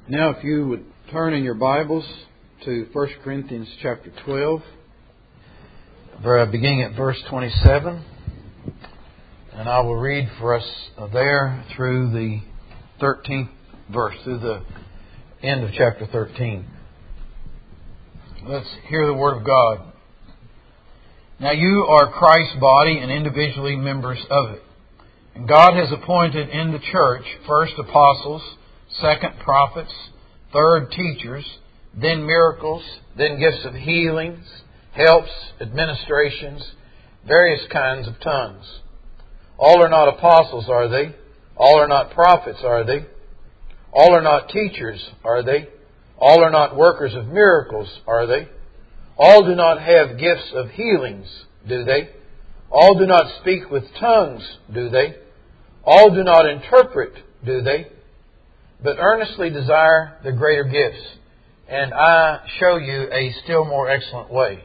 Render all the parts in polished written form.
Now, if you would turn in your Bibles to 1 Corinthians chapter 12, beginning at verse 27, and I will read for us there through the 13th verse, through the end of chapter 13. Let's hear the Word of God. Now you are Christ's body and individually members of it. And God has appointed in the church first apostles, second prophets, third teachers, then miracles, then gifts of healings, helps, administrations, various kinds of tongues. All are not apostles, are they? All are not prophets, are they? All are not teachers, are they? All are not workers of miracles, are they? All do not have gifts of healings, do they? All do not speak with tongues, do they? All do not interpret, do they? But earnestly desire the greater gifts, and I show you a still more excellent way.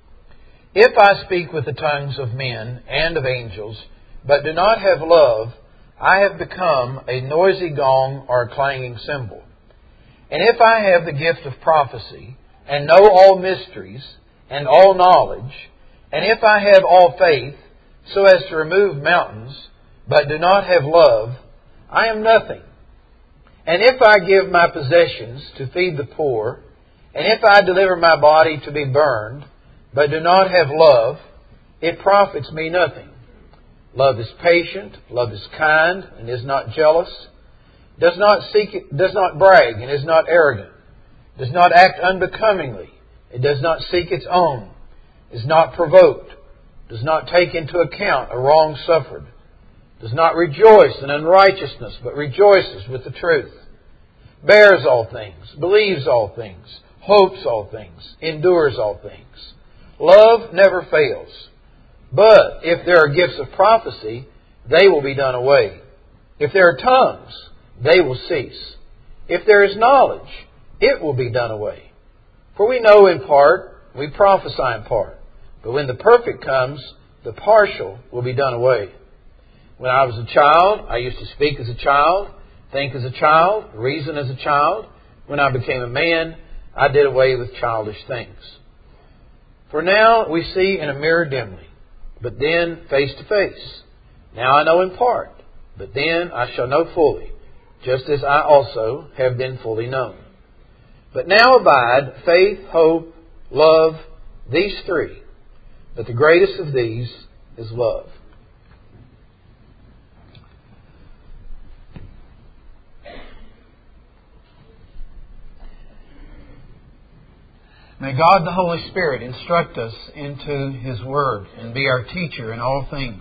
If I speak with the tongues of men and of angels, but do not have love, I have become a noisy gong or a clanging cymbal. And if I have the gift of prophecy, and know all mysteries, and all knowledge, and if I have all faith, so as to remove mountains, but do not have love, I am nothing. And if I give my possessions to feed the poor, and if I deliver my body to be burned, but do not have love, it profits me nothing. Love is patient, love is kind, and is not jealous, does not brag, and is not arrogant, does not act unbecomingly, it does not seek its own, is not provoked, does not take into account a wrong suffered, does not rejoice in unrighteousness, but rejoices with the truth, bears all things, believes all things, hopes all things, endures all things. Love never fails. But if there are gifts of prophecy, they will be done away. If there are tongues, they will cease. If there is knowledge, it will be done away. For we know in part, we prophesy in part. But when the perfect comes, the partial will be done away. When I was a child, I used to speak as a child, think as a child, reason as a child. When I became a man, I did away with childish things. For now we see in a mirror dimly, but then face to face. Now I know in part, but then I shall know fully, just as I also have been fully known. But now abide faith, hope, love, these three. But the greatest of these is love. May God the Holy Spirit instruct us into His Word and be our teacher in all things.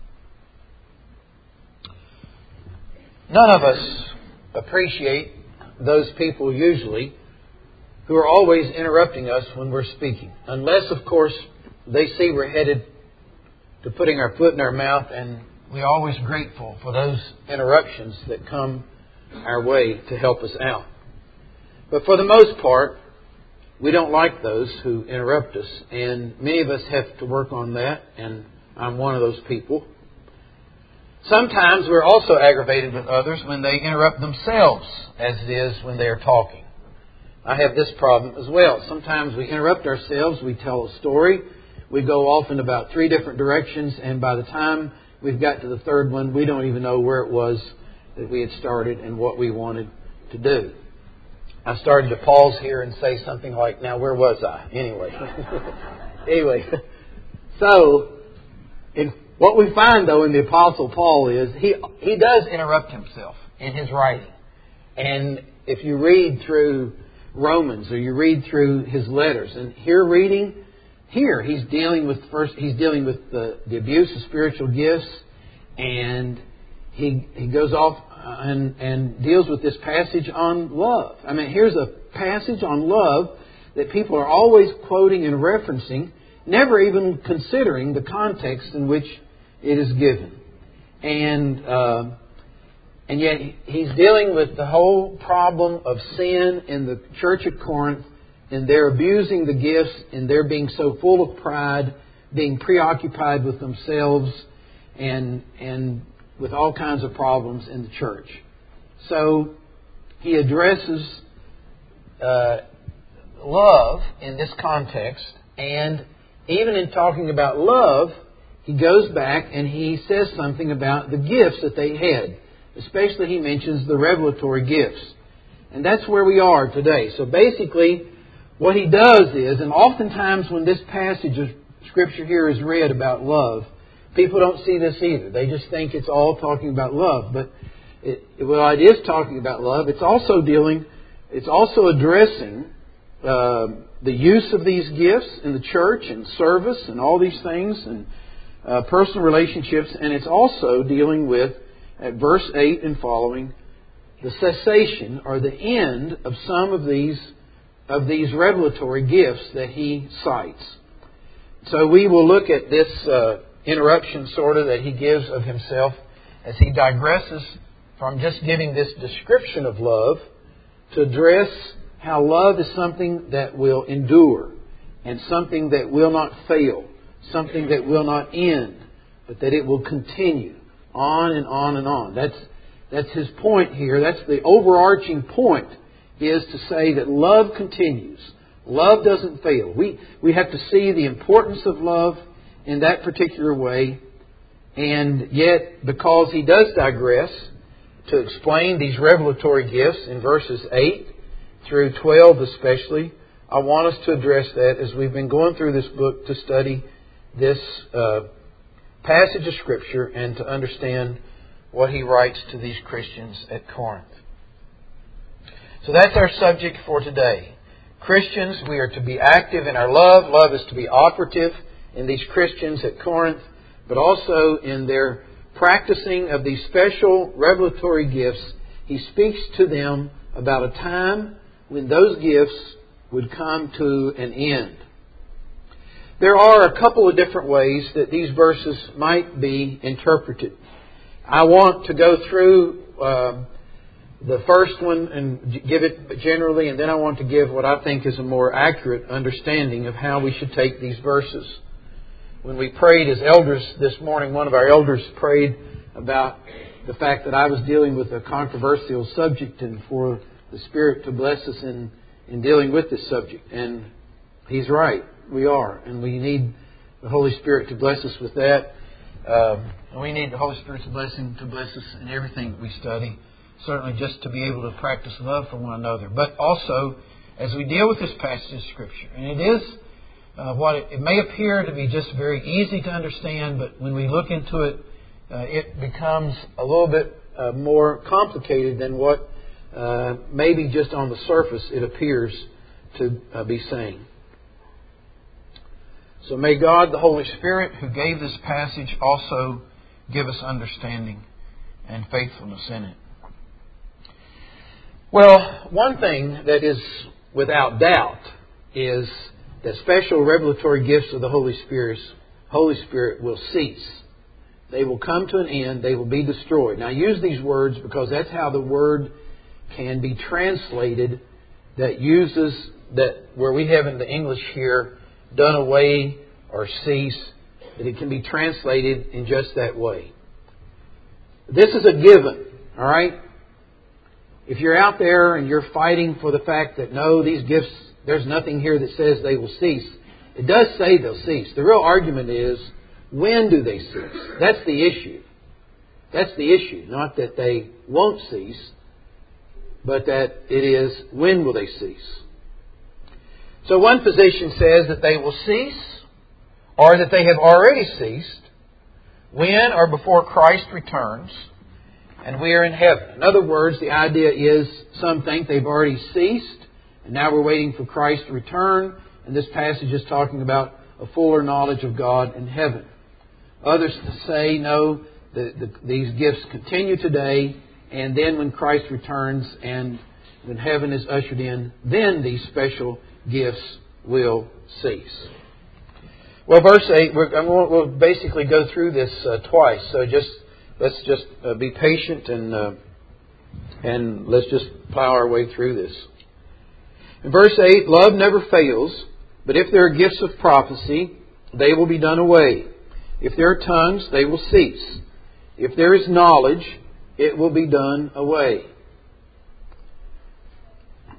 None of us appreciate those people usually who are always interrupting us when we're speaking. Unless, of course, they see we're headed to putting our foot in our mouth, and we're always grateful for those interruptions that come our way to help us out. But for the most part, we don't like those who interrupt us, and many of us have to work on that, and I'm one of those people. Sometimes we're also aggravated with others when they interrupt themselves, as it is when they are talking. I have this problem as well. Sometimes we interrupt ourselves, we tell a story, we go off in about 3 different directions, and by the time we've got to the third one, we don't even know where it was that we had started and what we wanted to do. I started to pause here and say something like, now where was I? Anyway. So, what we find though in the Apostle Paul is he does interrupt himself in his writing. And if you read through Romans or you read through his letters, and he's dealing with the abuse of spiritual gifts, and he goes off and deals with this passage on love. I mean, here's a passage on love that people are always quoting and referencing, never even considering the context in which it is given. And yet he's dealing with the whole problem of sin in the church at Corinth, and they're abusing the gifts, and they're being so full of pride, being preoccupied with themselves, and with all kinds of problems in the church. So he addresses love in this context, and even in talking about love, he goes back and he says something about the gifts that they had. Especially he mentions the revelatory gifts. And that's where we are today. So basically, what he does is, and oftentimes when this passage of Scripture here is read about love, people don't see this either. They just think it's all talking about love. But while it is talking about love, it's also addressing the use of these gifts in the church and service and all these things and personal relationships. And it's also dealing with, at verse 8 and following, the cessation or the end of some of these revelatory gifts that he cites. So we will look at this interruption sort of that he gives of himself as he digresses from just giving this description of love to address how love is something that will endure and something that will not fail, something that will not end, but that it will continue on and on and on. That's his point here. That's the overarching point, is to say that love continues. Love doesn't fail. We have to see the importance of love in that particular way. And yet, because he does digress to explain these revelatory gifts in verses 8 through 12 especially, I want us to address that as we've been going through this book to study this passage of Scripture and to understand what he writes to these Christians at Corinth. So that's our subject for today. Christians, we are to be active in our love. Love is to be operative in these Christians at Corinth, but also in their practicing of these special revelatory gifts. He speaks to them about a time when those gifts would come to an end. There are a couple of different ways that these verses might be interpreted. I want to go through the first one and give it generally, and then I want to give what I think is a more accurate understanding of how we should take these verses. When we prayed as elders this morning, one of our elders prayed about the fact that I was dealing with a controversial subject and for the Spirit to bless us in dealing with this subject. And he's right. We are. And we need the Holy Spirit to bless us with that. And we need the Holy Spirit's blessing to bless us in everything we study. Certainly just to be able to practice love for one another. But also, as we deal with this passage of Scripture, and it is it may appear to be just very easy to understand, but when we look into it, it becomes a little bit more complicated than what maybe just on the surface it appears to be saying. So may God, the Holy Spirit, who gave this passage, also give us understanding and faithfulness in it. Well, one thing that is without doubt is that special revelatory gifts of the Holy Spirit will cease. They will come to an end. They will be destroyed. Now, I use these words because that's how the word can be translated that uses that where we have in the English here done away or cease, that it can be translated in just that way. This is a given, all right? If you're out there and you're fighting for the fact that no, these gifts, there's nothing here that says they will cease. It does say they'll cease. The real argument is, when do they cease? That's the issue. That's the issue. Not that they won't cease, but that it is, when will they cease? So one position says that they will cease, or that they have already ceased, when or before Christ returns, and we are in heaven. In other words, the idea is some think they've already ceased, and now we're waiting for Christ to return, and this passage is talking about a fuller knowledge of God in heaven. Others say, no, these gifts continue today, and then when Christ returns and when heaven is ushered in, then these special gifts will cease. Well, verse 8, we'll basically go through this twice, so let's just be patient and let's just plow our way through this. In verse 8, love never fails, but if there are gifts of prophecy, they will be done away. If there are tongues, they will cease. If there is knowledge, it will be done away.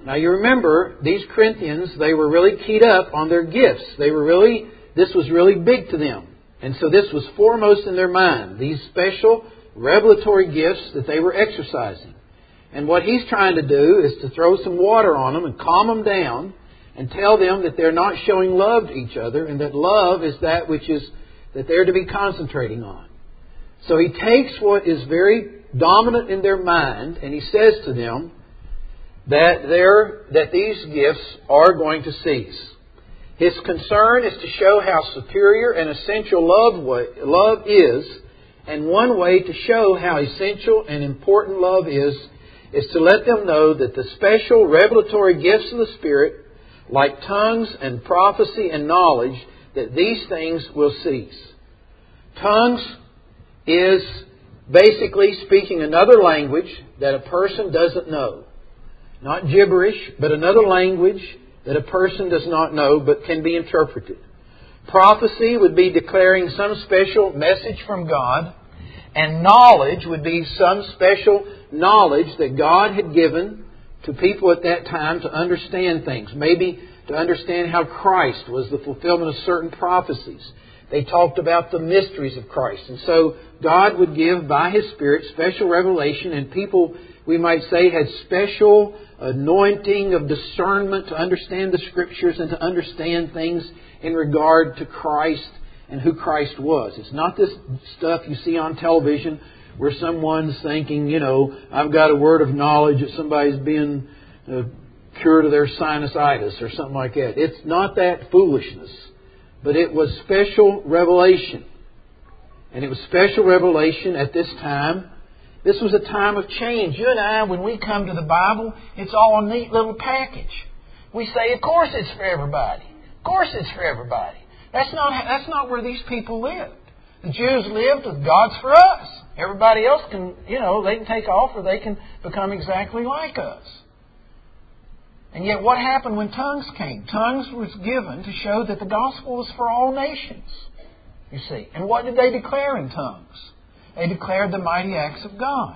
Now you remember, these Corinthians, they were really keyed up on their gifts. This was really big to them. And so this was foremost in their mind, these special revelatory gifts that they were exercising. And what he's trying to do is to throw some water on them and calm them down and tell them that they're not showing love to each other and that love is that which is that they're to be concentrating on. So he takes what is very dominant in their mind and he says to them that these gifts are going to cease. His concern is to show how superior and essential love is, and one way to show how essential and important love is to let them know that the special revelatory gifts of the Spirit, like tongues and prophecy and knowledge, that these things will cease. Tongues is basically speaking another language that a person doesn't know. Not gibberish, but another language that a person does not know but can be interpreted. Prophecy would be declaring some special message from God, and knowledge would be some special knowledge that God had given to people at that time to understand things. Maybe to understand how Christ was the fulfillment of certain prophecies. They talked about the mysteries of Christ. And so God would give by His Spirit special revelation, and people, we might say, had special anointing of discernment to understand the Scriptures and to understand things in regard to Christ and who Christ was. It's not this stuff you see on television where someone's thinking, I've got a word of knowledge that somebody's being cured of their sinusitis or something like that. It's not that foolishness. But it was special revelation. And it was special revelation at this time. This was a time of change. You and I, when we come to the Bible, it's all a neat little package. We say, of course it's for everybody. Of course it's for everybody. That's not where these people lived. The Jews lived with God's for us. Everybody else can, they can take off or they can become exactly like us. And yet what happened when tongues came? Tongues was given to show that the gospel was for all nations, you see. And what did they declare in tongues? They declared the mighty acts of God.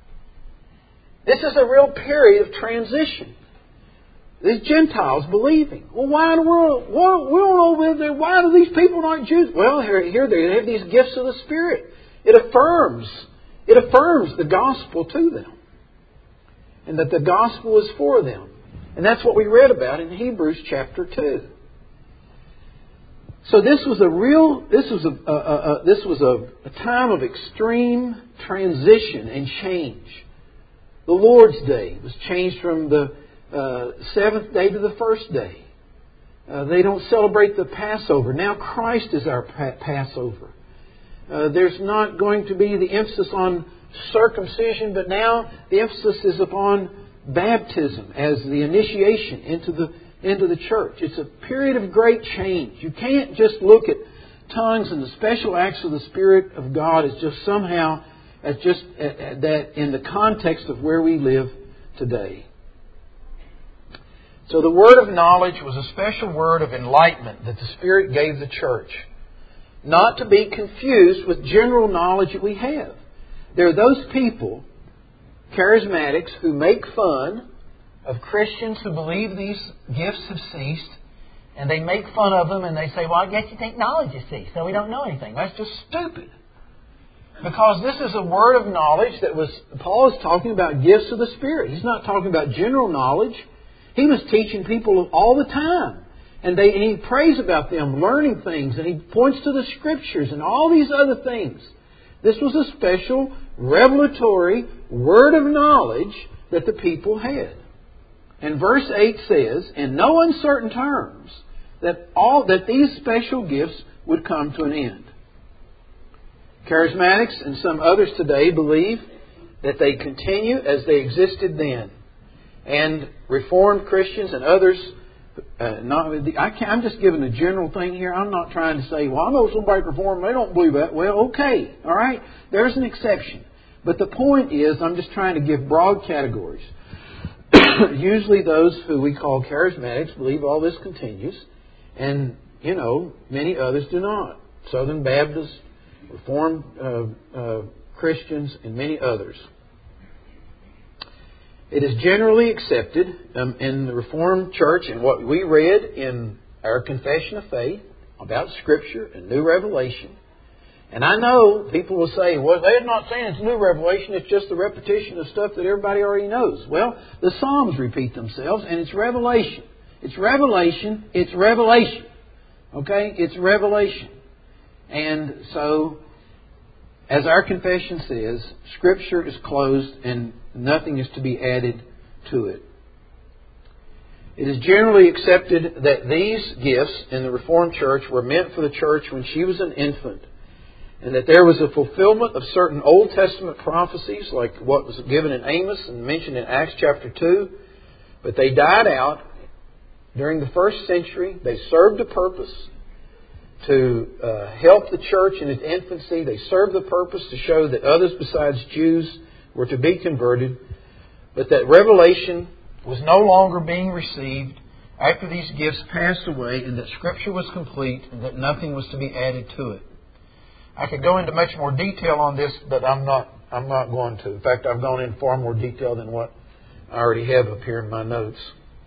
This is a real period of transition. These Gentiles believing. Well, why in the world? We don't know why do these people not Jews? Well, here they have these gifts of the Spirit. It affirms the gospel to them. And that the gospel is for them. And that's what we read about in Hebrews chapter 2. So this was a time of extreme transition and change. The Lord's Day was changed from the seventh day to the first day. They don't celebrate the Passover. Now Christ is our Passover. There's not going to be the emphasis on circumcision, but now the emphasis is upon baptism as the initiation into the church. It's a period of great change. You can't just look at tongues and the special acts of the Spirit of God as just somehow that in the context of where we live today. So the word of knowledge was a special word of enlightenment that the Spirit gave the church, not to be confused with general knowledge that we have. There are those people, charismatics, who make fun of Christians who believe these gifts have ceased, and they make fun of them and they say, well, I guess you think knowledge has ceased, so we don't know anything. That's just stupid. Because this is a word of knowledge Paul is talking about gifts of the Spirit. He's not talking about general knowledge. He was teaching people all the time. And he prays about them learning things, and he points to the Scriptures and all these other things. This was a special revelatory word of knowledge that the people had. And verse 8 says, in no uncertain terms, that these special gifts would come to an end. Charismatics and some others today believe that they continue as they existed then. And Reformed Christians and others, I'm just giving a general thing here. I'm not trying to say, well, I know somebody Reformed, they don't believe that. Well, okay, all right, there's an exception. But the point is, I'm just trying to give broad categories. Usually those who we call charismatics believe all this continues. And, many others do not. Southern Baptists, Reformed Christians, and many others. It is generally accepted in the Reformed Church and what we read in our Confession of Faith about Scripture and New Revelation. And I know people will say, well, they're not saying it's new revelation, it's just the repetition of stuff that everybody already knows. Well, the Psalms repeat themselves, and it's revelation. It's revelation. It's revelation. Okay? It's revelation. And so, as our confession says, Scripture is closed and nothing is to be added to it. It is generally accepted that these gifts in the Reformed Church were meant for the church when she was an infant, and that there was a fulfillment of certain Old Testament prophecies, like what was given in Amos and mentioned in Acts chapter 2. But they died out during the first century. They served a purpose to help the church in its infancy. They served the purpose to show that others besides Jews were to be converted. But that revelation was no longer being received after these gifts passed away, and that Scripture was complete, and that nothing was to be added to it. I could go into much more detail on this, but I'm not going to. In fact, I've gone in far more detail than what I already have up here in my notes.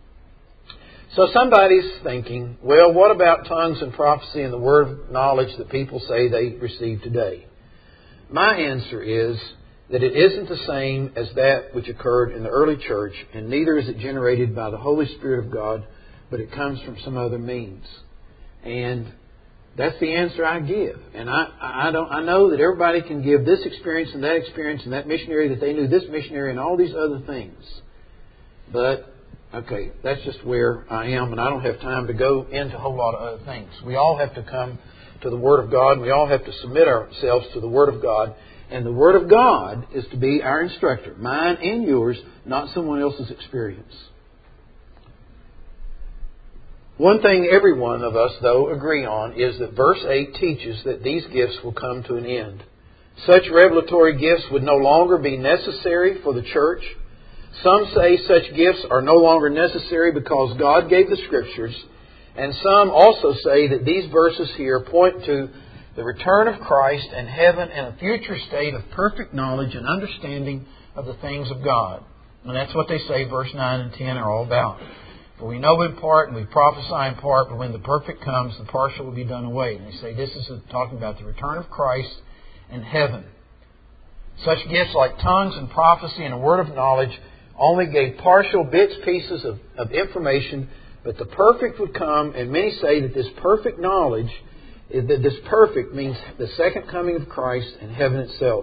So somebody's thinking, well, what about tongues and prophecy and the word of knowledge that people say they receive today? My answer is that it isn't the same as that which occurred in the early church, and neither is it generated by the Holy Spirit of God, but it comes from some other means. And that's the answer I give. And I know that everybody can give this experience and that missionary that they knew this missionary and all these other things. But, okay, that's just where I am, and I don't have time to go into a whole lot of other things. We all have to come to the Word of God, and we all have to submit ourselves to the Word of God. And the Word of God is to be our instructor, mine and yours, not someone else's experience. One thing every one of us, though, agree on is that verse 8 teaches that these gifts will come to an end. Such revelatory gifts would no longer be necessary for the church. Some say such gifts are no longer necessary because God gave the Scriptures. And some also say that these verses here point to the return of Christ and heaven and a future state of perfect knowledge and understanding of the things of God. And that's what they say verse 9 and 10 are all about. For we know in part and we prophesy in part, but when the perfect comes, the partial will be done away. And they say this is talking about the return of Christ and heaven. Such gifts like tongues and prophecy and a word of knowledge only gave partial bits, pieces of information, but the perfect would come, and many say that this perfect knowledge, that this perfect means the second coming of Christ and heaven itself.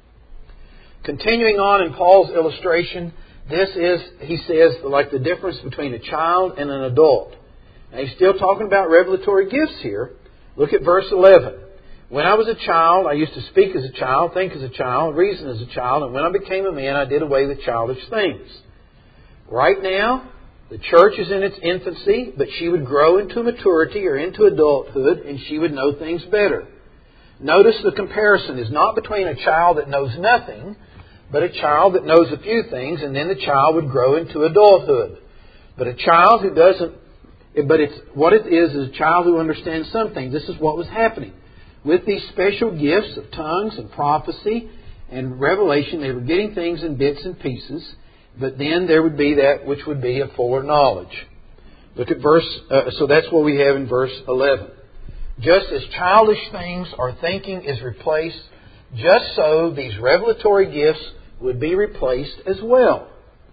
Continuing on in Paul's illustration, this is, he says, like the difference between a child and an adult. Now he's still talking about revelatory gifts here. Look at verse 11. When I was a child, I used to speak as a child, think as a child, reason as a child, and when I became a man, I did away with childish things. Right now, the church is in its infancy, but she would grow into maturity or into adulthood, and she would know things better. Notice the comparison is not between a child that knows nothing, but a child that knows a few things, and then the child would grow into adulthood. But a child who doesn't, but it's what it is a child who understands some things. This is what was happening. With these special gifts of tongues and prophecy and revelation, they were getting things in bits and pieces, but then there would be that which would be a fuller knowledge. Look at so that's what we have in verse 11. Just as childish things or thinking is replaced, just so these revelatory gifts would be replaced as well.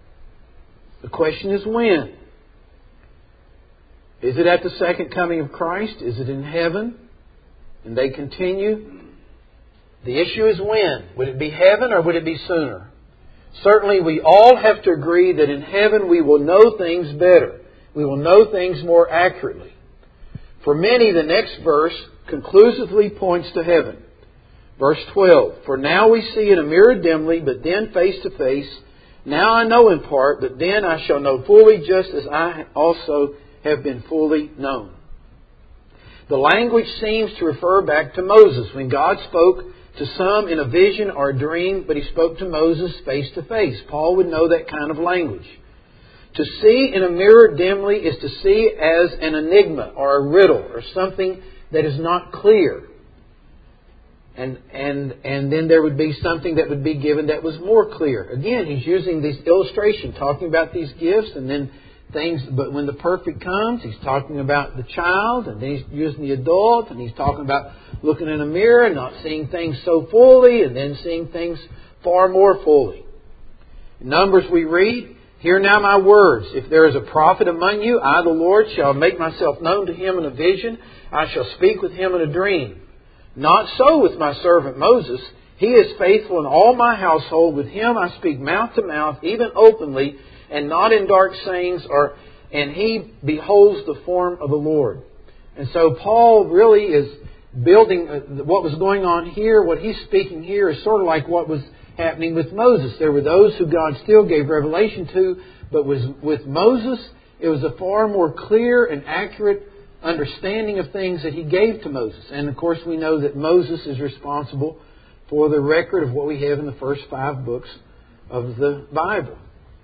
The question is when? Is it at the second coming of Christ? Is it in heaven? And they continue. The issue is when. Would it be heaven or would it be sooner? Certainly we all have to agree that in heaven we will know things better. We will know things more accurately. For many, the next verse conclusively points to heaven. Verse 12, for now we see in a mirror dimly, but then face to face. Now I know in part, but then I shall know fully, just as I also have been fully known. The language seems to refer back to Moses, when God spoke to some in a vision or a dream, but He spoke to Moses face to face. Paul would know that kind of language. To see in a mirror dimly is to see as an enigma or a riddle or something that is not clear. And then there would be something that would be given that was more clear. Again, he's using this illustration, talking about these gifts and then things. But when the perfect comes, he's talking about the child, and then he's using the adult, and he's talking about looking in a mirror and not seeing things so fully, and then seeing things far more fully. In Numbers we read, "Hear now my words. If there is a prophet among you, I, the Lord, shall make myself known to him in a vision. I shall speak with him in a dream. Not so with my servant Moses. He is faithful in all my household. With him I speak mouth to mouth, even openly, and not in dark sayings, and he beholds the form of the Lord." And so Paul really is building what was going on here. What he's speaking here is sort of like what was happening with Moses. There were those who God still gave revelation to, but with Moses, it was a far more clear and accurate understanding of things that he gave to Moses. And of course we know that Moses is responsible for the record of what we have in the first 5 books of the Bible.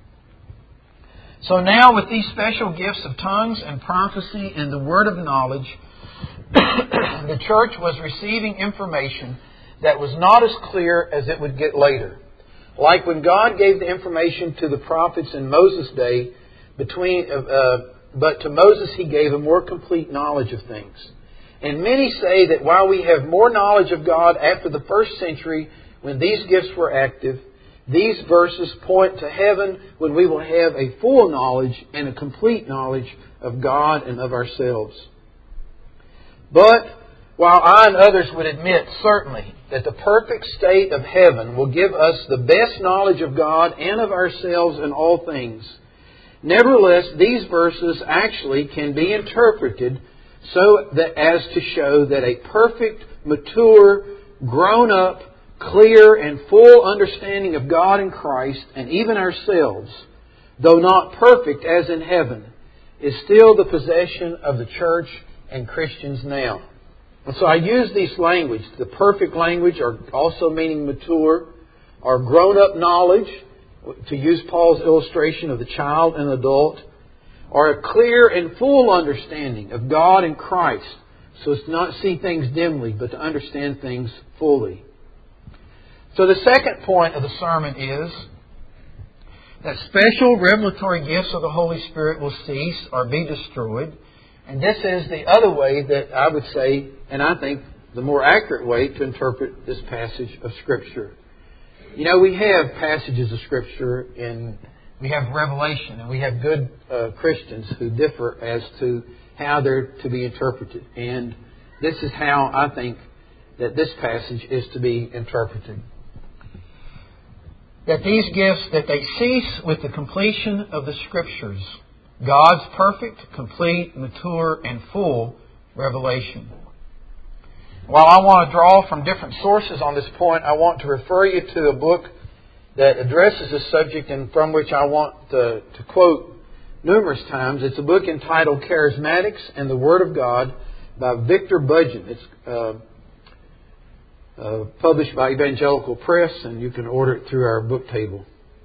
So now with these special gifts of tongues and prophecy and the word of knowledge, the church was receiving information that was not as clear as it would get later. Like when God gave the information to the prophets in Moses' day, but to Moses He gave a more complete knowledge of things. And many say that while we have more knowledge of God after the first century, when these gifts were active, these verses point to heaven when we will have a full knowledge and a complete knowledge of God and of ourselves. But while I and others would admit certainly that the perfect state of heaven will give us the best knowledge of God and of ourselves in all things, nevertheless, these verses actually can be interpreted so that as to show that a perfect, mature, grown-up, clear and full understanding of God and Christ and even ourselves, though not perfect as in heaven, is still the possession of the church and Christians now. And so I use these language, the perfect language, or also meaning mature, or grown-up knowledge, to use Paul's illustration of the child and adult, or a clear and full understanding of God and Christ, so as to not see things dimly, but to understand things fully. So the second point of the sermon is that special revelatory gifts of the Holy Spirit will cease or be destroyed. And this is the other way that I would say, and I think the more accurate way to interpret this passage of Scripture. You know, we have passages of Scripture we have Revelation, and we have good Christians who differ as to how they're to be interpreted. And this is how I think that this passage is to be interpreted. That these gifts, that they cease with the completion of the Scriptures, God's perfect, complete, mature, and full revelation. While I want to draw from different sources on this point, I want to refer you to a book that addresses this subject and from which I want to quote numerous times. It's a book entitled Charismatics and the Word of God by Victor Budgen. It's published by Evangelical Press, and you can order it through our book table.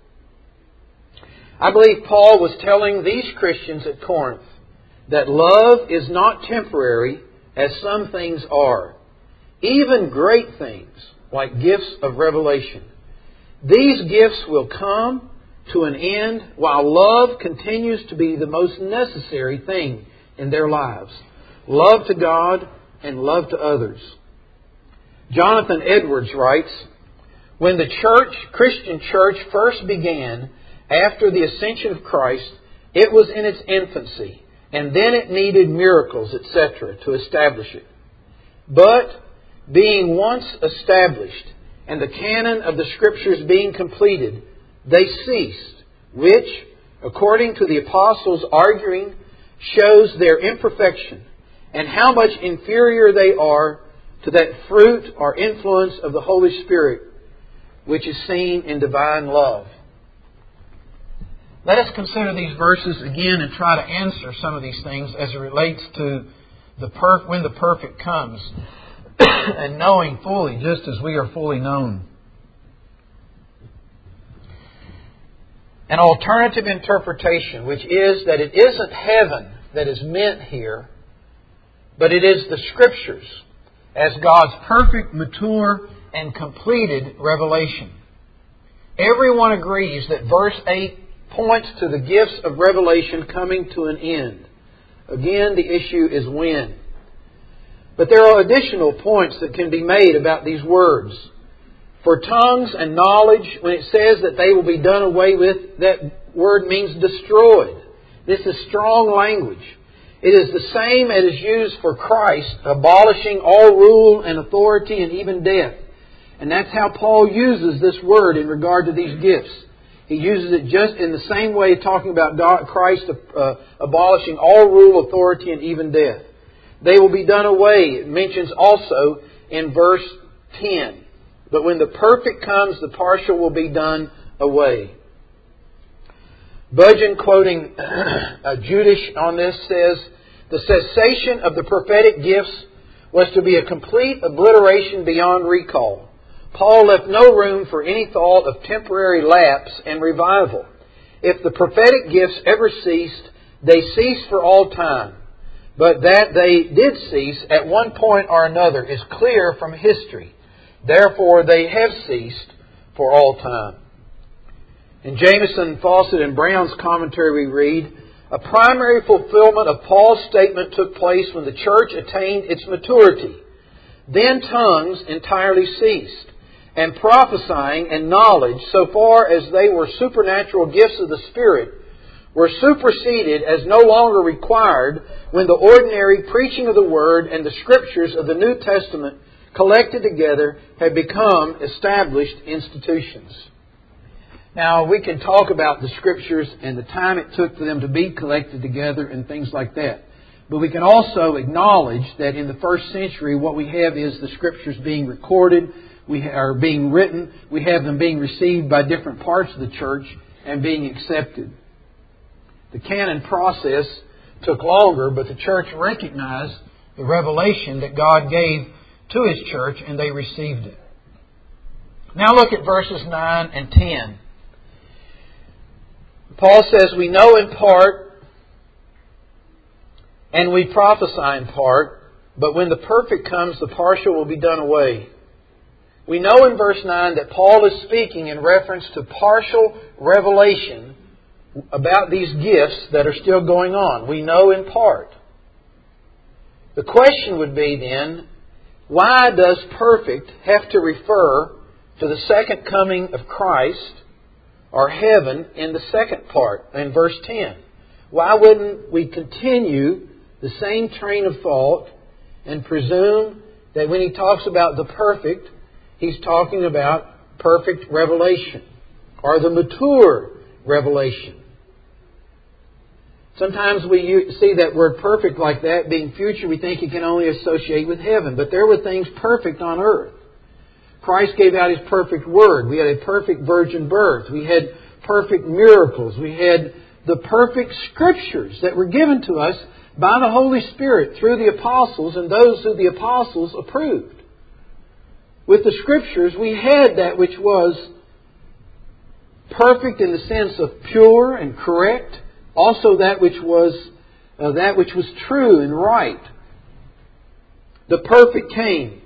I believe Paul was telling these Christians at Corinth that love is not temporary as some things are, even great things like gifts of revelation. These gifts will come to an end while love continues to be the most necessary thing in their lives. Love to God and love to others. Jonathan Edwards writes, "When the Christian church first began after the ascension of Christ, it was in its infancy, and then it needed miracles, etc., to establish it. But being once established, and the canon of the Scriptures being completed, they ceased, which, according to the apostles' arguing, shows their imperfection, and how much inferior they are to that fruit or influence of the Holy Spirit, which is seen in divine love." Let us consider these verses again and try to answer some of these things as it relates to when the perfect comes and knowing fully just as we are fully known. An alternative interpretation, which is that it isn't heaven that is meant here, but it is the Scriptures, as God's perfect, mature, and completed revelation. Everyone agrees that verse 8 points to the gifts of revelation coming to an end. Again, the issue is when. But there are additional points that can be made about these words. For tongues and knowledge, when it says that they will be done away with, that word means destroyed. This is strong language. It is the same as is used for Christ, abolishing all rule and authority and even death. And that's how Paul uses this word in regard to these gifts. He uses it just in the same way, talking about Christ abolishing all rule, authority, and even death. They will be done away. It mentions also in verse 10. But when the perfect comes, the partial will be done away. Budgeon, quoting Judish on this, says, the cessation of the prophetic gifts was to be a complete obliteration beyond recall. Paul left no room for any thought of temporary lapse and revival. If the prophetic gifts ever ceased, they ceased for all time. But that they did cease at one point or another is clear from history. Therefore, they have ceased for all time. In Jameson, Fawcett, and Brown's commentary we read, a primary fulfillment of Paul's statement took place when the church attained its maturity. Then tongues entirely ceased, and prophesying and knowledge, so far as they were supernatural gifts of the Spirit, were superseded as no longer required when the ordinary preaching of the Word and the Scriptures of the New Testament collected together had become established institutions. Now, we can talk about the Scriptures and the time it took for them to be collected together and things like that. But we can also acknowledge that in the first century, what we have is the Scriptures being recorded, are being written, we have them being received by different parts of the church and being accepted. The canon process took longer, but the church recognized the revelation that God gave to His church, and they received it. Now look at verses 9 and 10. Paul says, we know in part, and we prophesy in part, but when the perfect comes, the partial will be done away. We know in verse 9 that Paul is speaking in reference to partial revelation about these gifts that are still going on. We know in part. The question would be then, why does perfect have to refer to the second coming of Christ or heaven in the second part, in verse 10? Why wouldn't we continue the same train of thought and presume that when he talks about the perfect, he's talking about perfect revelation or the mature revelation? Sometimes we see that word perfect like that being future. We think it can only associate with heaven. But there were things perfect on earth. Christ gave out His perfect word. We had a perfect virgin birth. We had perfect miracles. We had the perfect Scriptures that were given to us by the Holy Spirit through the apostles and those who the apostles approved. With the Scriptures, we had that which was perfect in the sense of pure and correct. Also that which was true and right. The perfect came.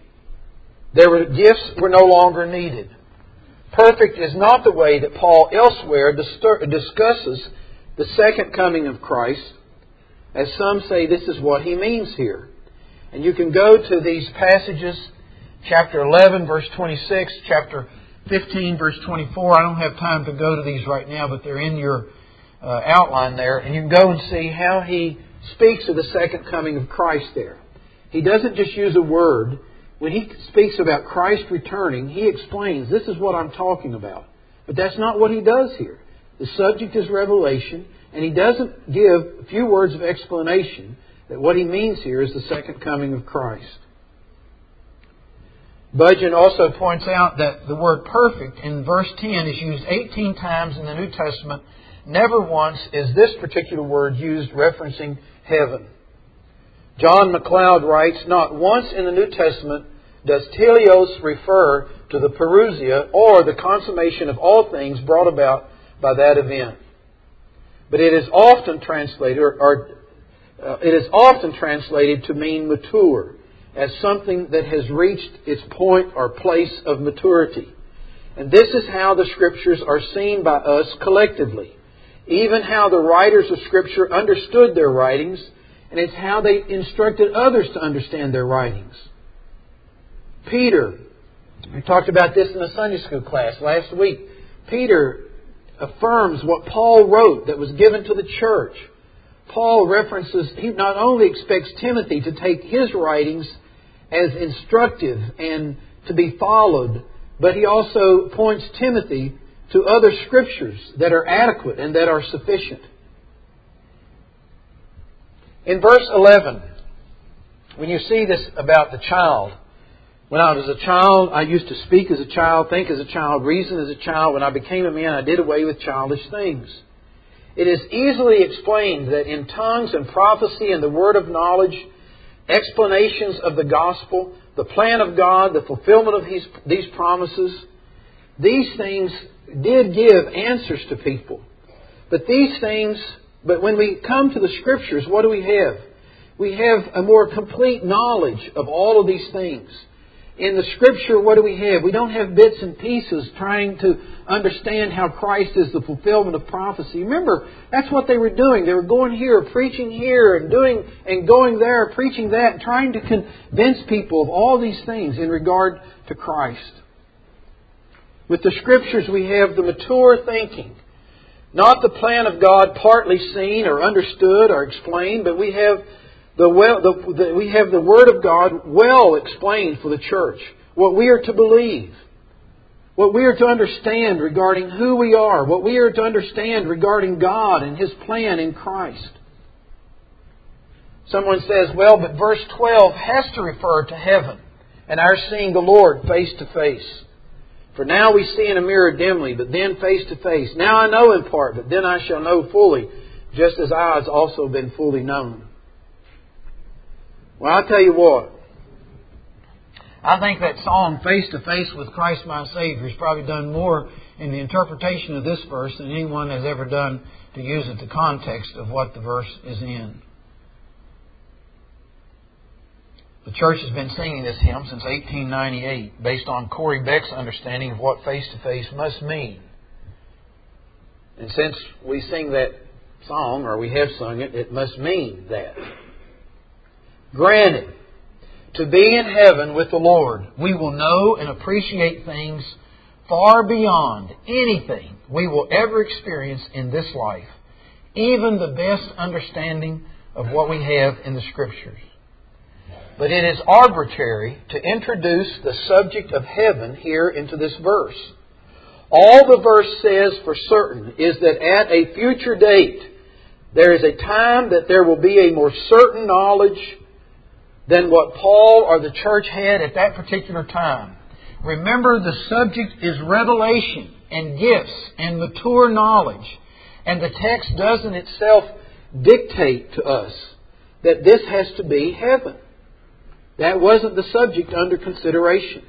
Gifts were no longer needed. Perfect is not the way that Paul elsewhere discusses the second coming of Christ. As some say, this is what he means here. And you can go to these passages, chapter 11, verse 26, chapter 15, verse 24. I don't have time to go to these right now, but they're in your outline there. And you can go and see how he speaks of the second coming of Christ there. He doesn't just use a word. When he speaks about Christ returning, he explains, this is what I'm talking about. But that's not what he does here. The subject is revelation, and he doesn't give a few words of explanation that what he means here is the second coming of Christ. Budgeon also points out that the word perfect in verse 10 is used 18 times in the New Testament. Never once is this particular word used referencing heaven. John MacLeod writes, not once in the New Testament does teleos refer to the parousia or the consummation of all things brought about by that event. But it is often translated to mean mature. as something that has reached its point or place of maturity. And this is how the Scriptures are seen by us collectively. Even how the writers of Scripture understood their writings, and it's how they instructed others to understand their writings. Peter, we talked about this in the Sunday school class last week. Peter affirms what Paul wrote that was given to the church. Paul references, he not only expects Timothy to take his writings as instructive and to be followed, but he also points Timothy to other Scriptures that are adequate and that are sufficient. In verse 11, when you see this about the child, when I was a child, I used to speak as a child, think as a child, reason as a child. When I became a man, I did away with childish things. It is easily explained that in tongues and prophecy and the word of knowledge, explanations of the gospel, the plan of God, the fulfillment of these promises, these things did give answers to people. But when we come to the Scriptures, what do we have? We have a more complete knowledge of all of these things. In the Scripture, what do we have? We don't have bits and pieces trying to understand how Christ is the fulfillment of prophecy. Remember, that's what they were doing. They were going here, preaching here, and going there, preaching that, and trying to convince people of all these things in regard to Christ. With the Scriptures, we have the mature thinking. Not the plan of God partly seen or understood or explained, but we have the Word of God well explained for the church. What we are to believe. What we are to understand regarding who we are. What we are to understand regarding God and His plan in Christ. Someone says, well, but verse 12 has to refer to heaven and our seeing the Lord face to face. For now we see in a mirror dimly, but then face to face. Now I know in part, but then I shall know fully, just as I has also been fully known. Well, I'll tell you what. I think that song, Face to Face with Christ My Savior, has probably done more in the interpretation of this verse than anyone has ever done to use it the context of what the verse is in. The church has been singing this hymn since 1898 based on Corey Beck's understanding of what face-to-face must mean. And since we sing that song, or we have sung it, it must mean that. Granted, to be in heaven with the Lord, we will know and appreciate things far beyond anything we will ever experience in this life, even the best understanding of what we have in the Scriptures. But it is arbitrary to introduce the subject of heaven here into this verse. All the verse says for certain is that at a future date, there is a time that there will be a more certain knowledge than what Paul or the church had at that particular time. Remember, the subject is revelation and gifts and mature knowledge. And the text doesn't itself dictate to us that this has to be heaven. That wasn't the subject under consideration.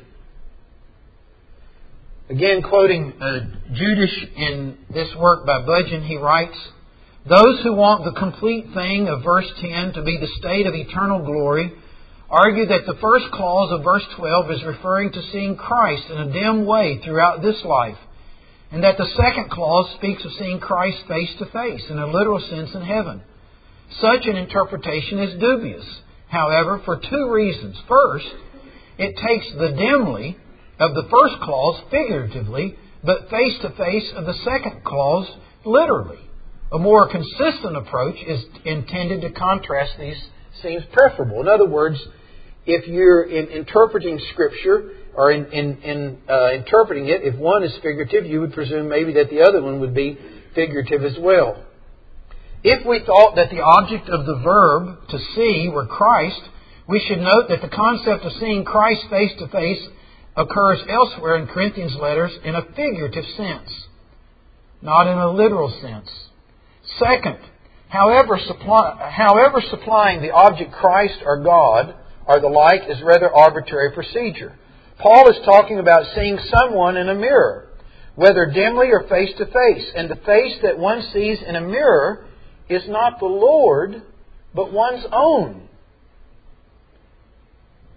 Again, quoting Judish in this work by Budgeon, he writes, those who want the complete thing of verse 10 to be the state of eternal glory argue that the first clause of verse 12 is referring to seeing Christ in a dim way throughout this life, and that the second clause speaks of seeing Christ face to face in a literal sense in heaven. Such an interpretation is dubious, however, for two reasons. First, it takes the dimly of the first clause figuratively, but face to face of the second clause literally. A more consistent approach is intended to contrast these seems preferable. In other words, if you're interpreting Scripture or interpreting it, if one is figurative, you would presume maybe that the other one would be figurative as well. If we thought that the object of the verb to see were Christ, we should note that the concept of seeing Christ face to face occurs elsewhere in Corinthians letters in a figurative sense, not in a literal sense. Second, however supplying the object Christ or God or the like is rather arbitrary procedure. Paul is talking about seeing someone in a mirror, whether dimly or face to face. And the face that one sees in a mirror is not the Lord, but one's own.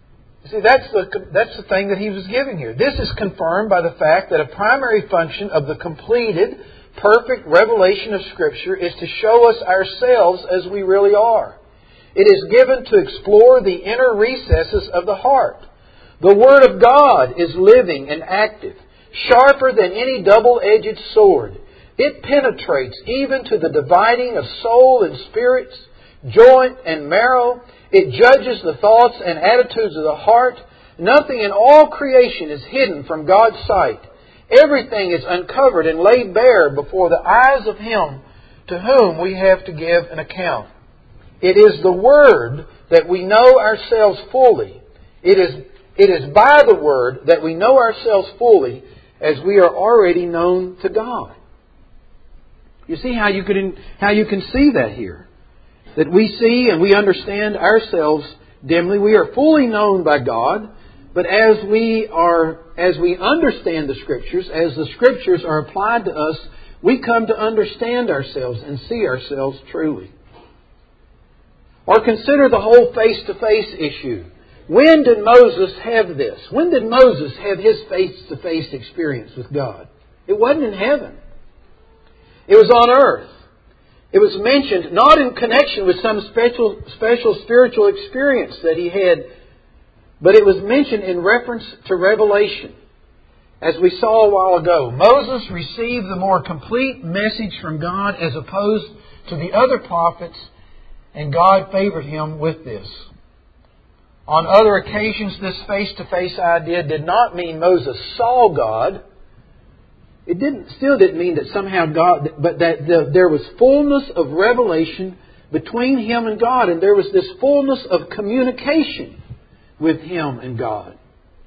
See, that's the thing that he was giving here. This is confirmed by the fact that a primary function of the completed, perfect revelation of Scripture is to show us ourselves as we really are. It is given to explore the inner recesses of the heart. The Word of God is living and active, sharper than any double-edged sword. It penetrates even to the dividing of soul and spirits, joint and marrow. It judges the thoughts and attitudes of the heart. Nothing in all creation is hidden from God's sight. Everything is uncovered and laid bare before the eyes of Him to whom we have to give an account. It is the Word that we know ourselves fully. It is by the Word that we know ourselves fully as we are already known to God. You see how you can see that here. That we see and we understand ourselves dimly. We are fully known by God, but as we understand the Scriptures, as the Scriptures are applied to us, we come to understand ourselves and see ourselves truly. Or consider the whole face-to-face issue. When did Moses have this? When did Moses have his face-to-face experience with God? It wasn't in heaven. It was on earth. It was mentioned not in connection with some special spiritual experience that he had, but it was mentioned in reference to revelation. As we saw a while ago, Moses received the more complete message from God as opposed to the other prophets, and God favored him with this. On other occasions, this face-to-face idea did not mean Moses saw God. It still didn't mean that somehow God, but that there was fullness of revelation between him and God, and there was this fullness of communication with him and God.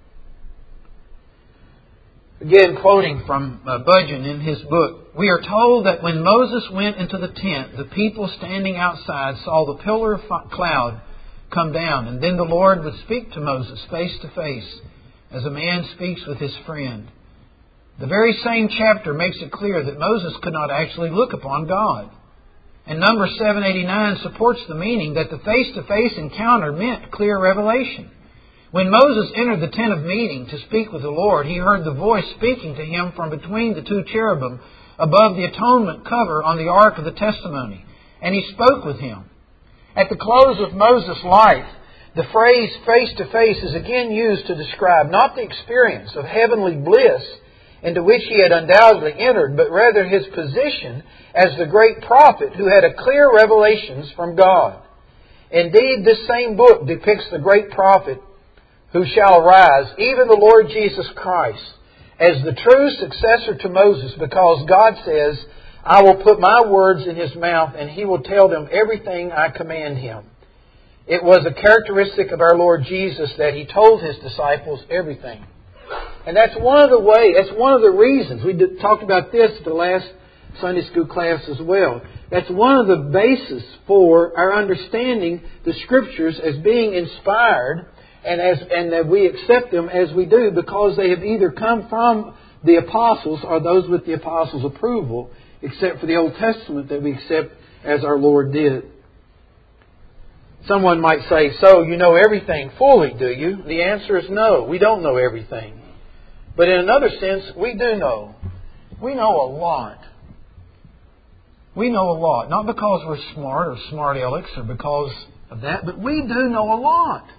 Again, quoting from Budgeon in his book, we are told that when Moses went into the tent, the people standing outside saw the pillar of cloud come down, and then the Lord would speak to Moses face to face, as a man speaks with his friend. The very same chapter makes it clear that Moses could not actually look upon God. And number 789 supports the meaning that the face-to-face encounter meant clear revelation. When Moses entered the tent of meeting to speak with the Lord, he heard the voice speaking to him from between the two cherubim above the atonement cover on the Ark of the Testimony, and he spoke with him. At the close of Moses' life, the phrase face-to-face is again used to describe not the experience of heavenly bliss into which he had undoubtedly entered, but rather his position as the great prophet who had a clear revelations from God. Indeed, this same book depicts the great prophet who shall arise, even the Lord Jesus Christ, as the true successor to Moses, because God says, I will put my words in his mouth, and he will tell them everything I command him. It was a characteristic of our Lord Jesus that he told his disciples everything. And that's one of the reasons. We talked about this at the last Sunday school class as well. That's one of the bases for our understanding the Scriptures as being inspired, and that we accept them as we do, because they have either come from the apostles or those with the apostles' approval, except for the Old Testament that we accept as our Lord did. Someone might say, so you know everything fully, do you? The answer is no, we don't know everything. But in another sense, we do know. We know a lot. We know a lot. Not because we're smart or smart alecks or because of that, but we do know a lot.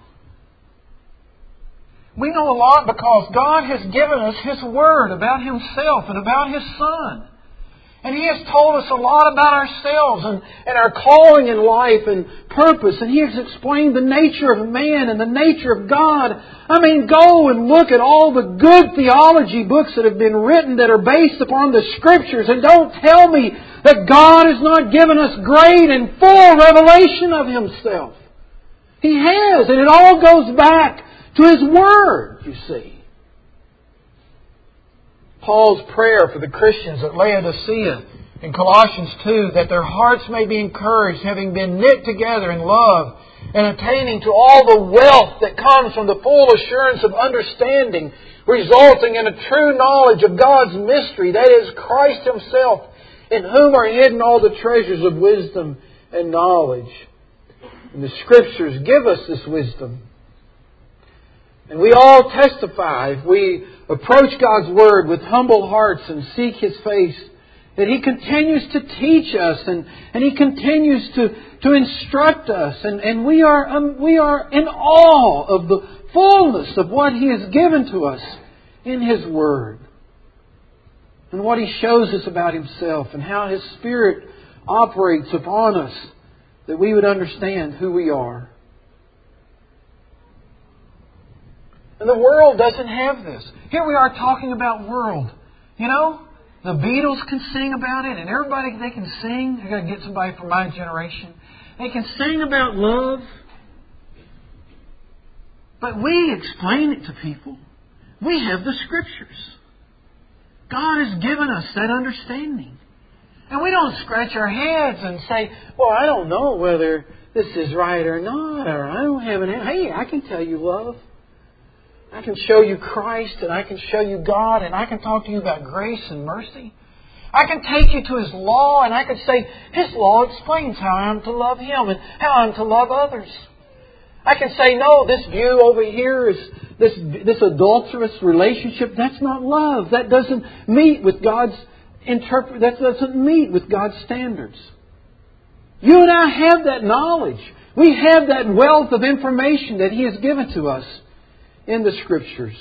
We know a lot because God has given us His Word about Himself and about His Son. And He has told us a lot about ourselves and our calling in life and purpose. And He has explained the nature of man and the nature of God. I mean, go and look at all the good theology books that have been written that are based upon the Scriptures. And don't tell me that God has not given us great and full revelation of Himself. He has. And it all goes back to His Word, you see. Paul's prayer for the Christians at Laodicea in Colossians 2, that their hearts may be encouraged, having been knit together in love, and attaining to all the wealth that comes from the full assurance of understanding, resulting in a true knowledge of God's mystery, that is, Christ Himself, in whom are hidden all the treasures of wisdom and knowledge. And the Scriptures give us this wisdom. And we all testify, if we approach God's Word with humble hearts and seek His face, that He continues to teach us and He continues to instruct us. And we are in awe of the fullness of what He has given to us in His Word. And what He shows us about Himself and how His Spirit operates upon us, that we would understand who we are. And the world doesn't have this. Here we are talking about world. You know, the Beatles can sing about it, and everybody, they can sing. I got to get somebody from my generation. They can sing about love. But we explain it to people. We have the Scriptures. God has given us that understanding. And we don't scratch our heads and say, well, I don't know whether this is right or not, or I don't have an... Hey, I can tell you love. I can show you Christ, and I can show you God, and I can talk to you about grace and mercy. I can take you to His law, and I can say, His law explains how I am to love Him and how I am to love others. I can say, no, this view over here is this adulterous relationship. That's not love. That doesn't meet with God's that doesn't meet with God's standards. You and I have that knowledge. We have that wealth of information that He has given to us in the Scriptures.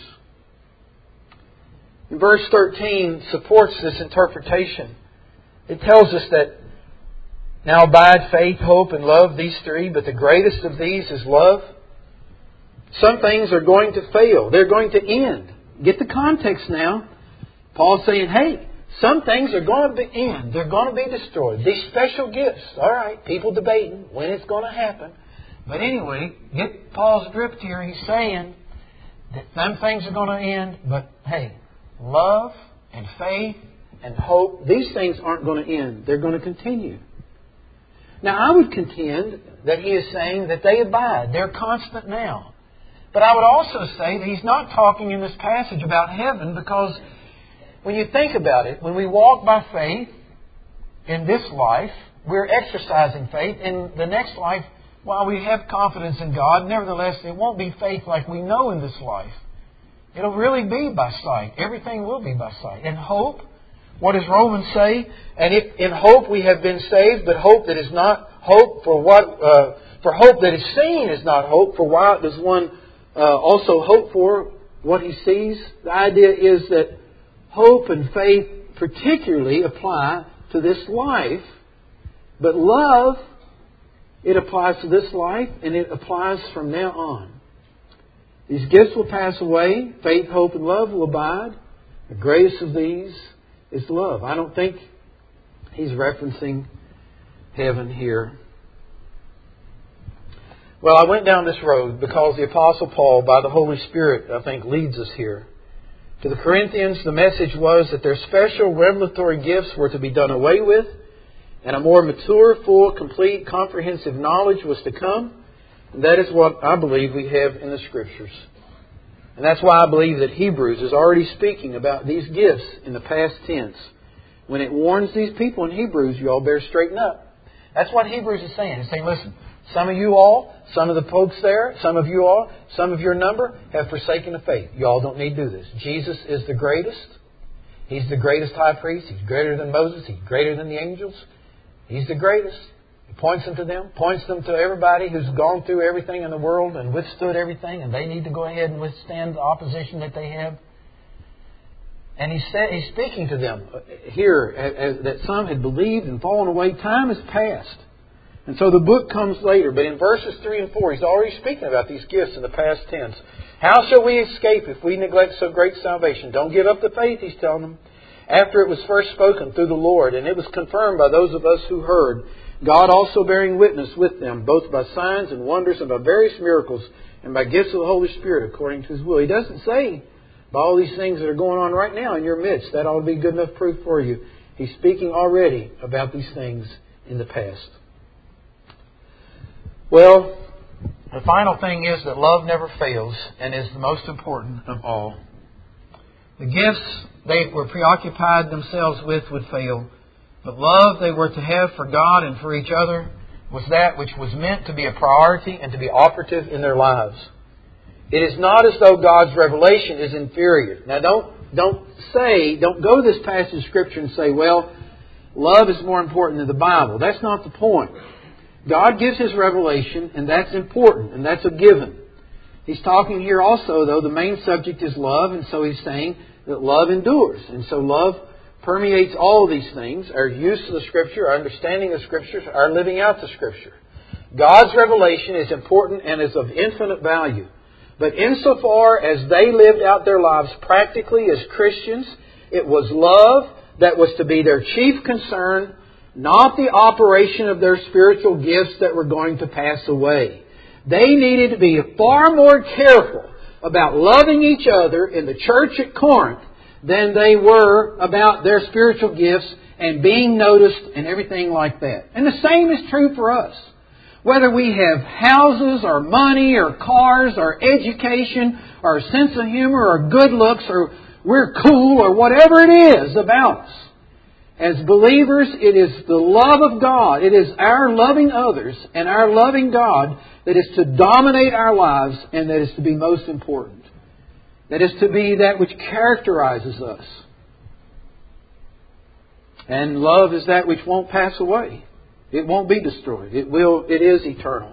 And verse 13 supports this interpretation. It tells us that now abide faith, hope, and love, these three, but the greatest of these is love. Some things are going to fail. They're going to end. Get the context now. Paul's saying, hey, some things are going to end. They're going to be destroyed. These special gifts. All right, people debating when it's going to happen. But anyway, get Paul's drift here. He's saying that some things are going to end. But hey, love and faith and hope, these things aren't going to end. They're going to continue. Now, I would contend that he is saying that they abide. They're constant now. But I would also say that he's not talking in this passage about heaven, because when you think about it, when we walk by faith in this life, we're exercising faith. In the next life, while we have confidence in God, nevertheless, it won't be faith like we know in this life. It'll really be by sight. Everything will be by sight. And hope, what does Romans say? And if in hope we have been saved, but hope that is not hope for hope that is seen is not hope. For why does one also hope for what he sees? The idea is that hope and faith particularly apply to this life, but love, it applies to this life, and it applies from now on. These gifts will pass away. Faith, hope, and love will abide. The greatest of these is love. I don't think he's referencing heaven here. Well, I went down this road because the Apostle Paul, by the Holy Spirit, I think, leads us here. To the Corinthians, the message was that their special revelatory gifts were to be done away with, and a more mature, full, complete, comprehensive knowledge was to come. And that is what I believe we have in the Scriptures. And that's why I believe that Hebrews is already speaking about these gifts in the past tense. When it warns these people in Hebrews, you all better straighten up. That's what Hebrews is saying. It's saying, listen, some of you all, some of the folks there, some of you all, some of your number have forsaken the faith. You all don't need to do this. Jesus is the greatest. He's the greatest high priest. He's greater than Moses. He's greater than the angels. He's the greatest. He points them to them, points them to everybody who's gone through everything in the world and withstood everything, and they need to go ahead and withstand the opposition that they have. And he's speaking to them here that some had believed and fallen away. Time has passed. And so the book comes later. But in verses 3 and 4, he's already speaking about these gifts in the past tense. How shall we escape if we neglect so great salvation? Don't give up the faith, he's telling them. After it was first spoken through the Lord, and it was confirmed by those of us who heard, God also bearing witness with them, both by signs and wonders and by various miracles and by gifts of the Holy Spirit according to His will. He doesn't say by all these things that are going on right now in your midst. That ought to be good enough proof for you. He's speaking already about these things in the past. Well, the final thing is that love never fails and is the most important of all. The gifts they were preoccupied themselves with would fail. But love they were to have for God and for each other was that which was meant to be a priority and to be operative in their lives. It is not as though God's revelation is inferior. Now don't go to this passage of Scripture and say, well, love is more important than the Bible. That's not the point. God gives His revelation, and that's important, and that's a given. He's talking here also, though, the main subject is love, and so He's saying that love endures. And so love permeates all of these things, our use of the Scripture, our understanding of the Scriptures, our living out the Scripture. God's revelation is important and is of infinite value. But insofar as they lived out their lives practically as Christians, it was love that was to be their chief concern, not the operation of their spiritual gifts that were going to pass away. They needed to be far more careful about loving each other in the church at Corinth than they were about their spiritual gifts and being noticed and everything like that. And the same is true for us. Whether we have houses or money or cars or education or a sense of humor or good looks or we're cool or whatever it is about us. As believers, it is the love of God. It is our loving others and our loving God that is to dominate our lives and that is to be most important. That is to be that which characterizes us. And love is that which won't pass away. It won't be destroyed. It is eternal.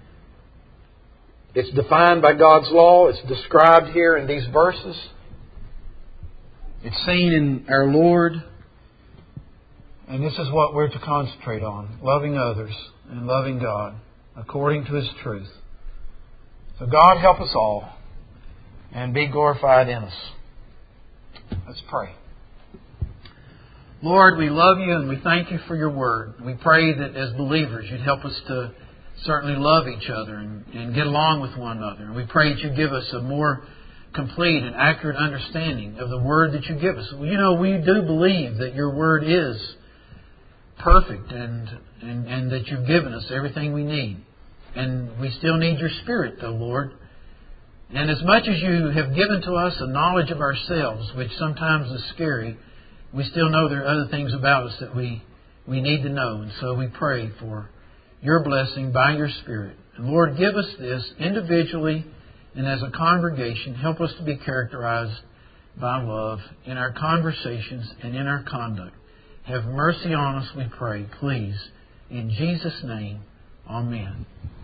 It's defined by God's law. It's described here in these verses. It's seen in our Lord. And this is what we're to concentrate on. Loving others and loving God according to His truth. So God help us all and be glorified in us. Let's pray. Lord, we love You and we thank You for Your Word. We pray that as believers You'd help us to certainly love each other and get along with one another. And we pray that You give us a more complete and accurate understanding of the Word that You give us. We do believe that Your Word is perfect and that You've given us everything we need. And we still need Your Spirit, though, Lord. And as much as You have given to us a knowledge of ourselves, which sometimes is scary, we still know there are other things about us that we need to know. And so we pray for Your blessing by Your Spirit. And Lord, give us this individually and as a congregation. Help us to be characterized by love in our conversations and in our conduct. Have mercy on us, we pray, please. In Jesus' name, amen.